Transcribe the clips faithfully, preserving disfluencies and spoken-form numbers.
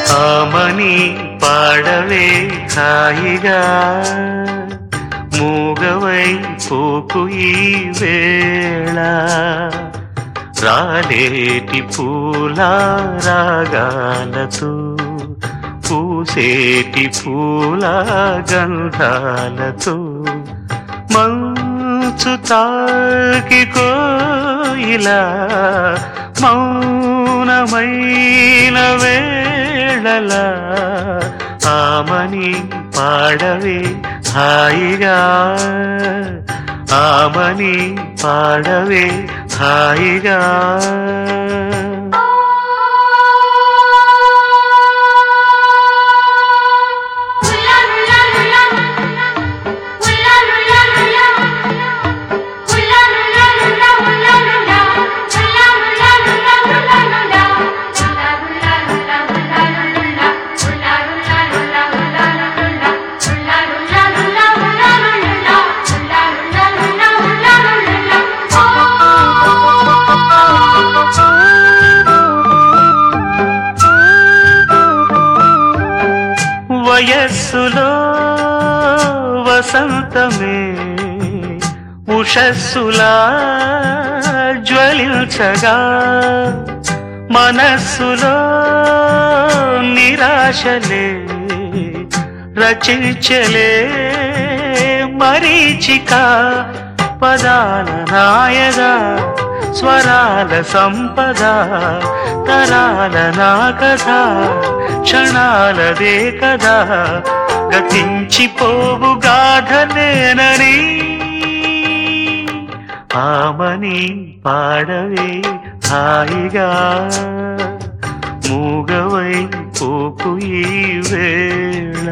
ఆమని పాడవే హాయిగా మూగవై పోకు ఈ వేళ రాలేటి పూల రాగాలతో పూసేటి పూల గంధాలతో మంచు తాకి కోయిలా మౌనమైన వేళలా ఆమని పాడవే హాయిగా ఆమని పాడవే హాయిగా వయస్సులో వసంతమే ఉషస్సులా జ్వలించగా మనస్సులో నిరాశలే రచించలే మరీచిక పదాల నాయగా స్వరాల సంపద తరాల నా కథ క్షణాలదే కదా గతించిపోవు గాథనేనని ఆమని పాడవే హాయిగా మూగవై పోకు ఈ వేళ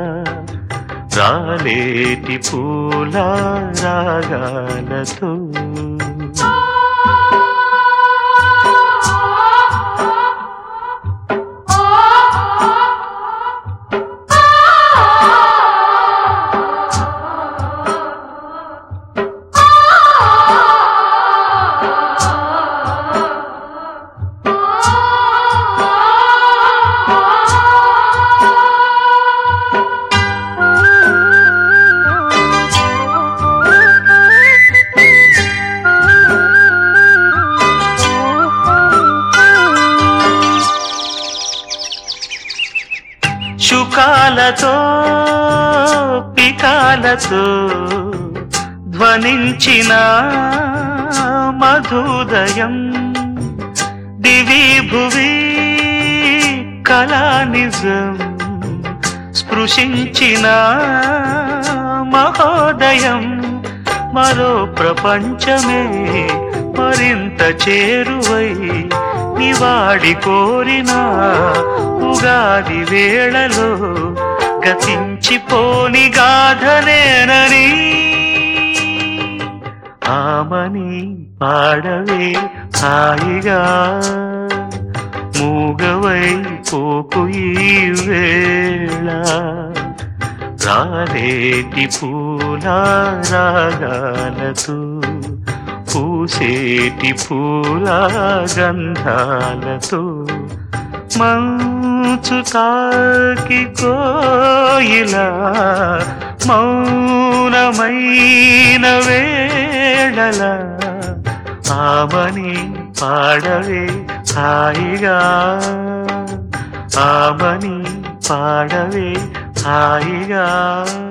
రాలేటి పూల రాగాలతో శుకాలతో పికాలతో ధ్వనించిన మధుదయం దివి భువి కళానిజం స్పృశించిన మహోదయం మరో ప్రపంచమే మరింత చేరువై నివాడి కోరిన ఉగాది వేళలో గతించిపోని గాథనేనని ఆమని పాడవే హాయిగా మూగవై పోకు ఈ వేళ రాలేటి పూల రాగాలతో పూసేటి పూల గంధాలతో మంచు తాకి కోయిలా మౌనమైన వేళల ఆమని పాడవే హాయిగా ఆమని పాడవే హాయిగా